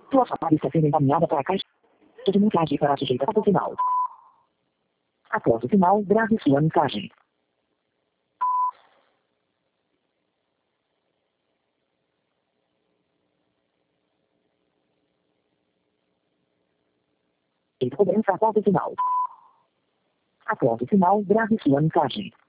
Sua chamada está sendo encaminhada para a caixa de mensagem para sujeita ao final. Após o final, grave sua mensagem. Em cobrança após o final. Após o final, grave sua mensagem.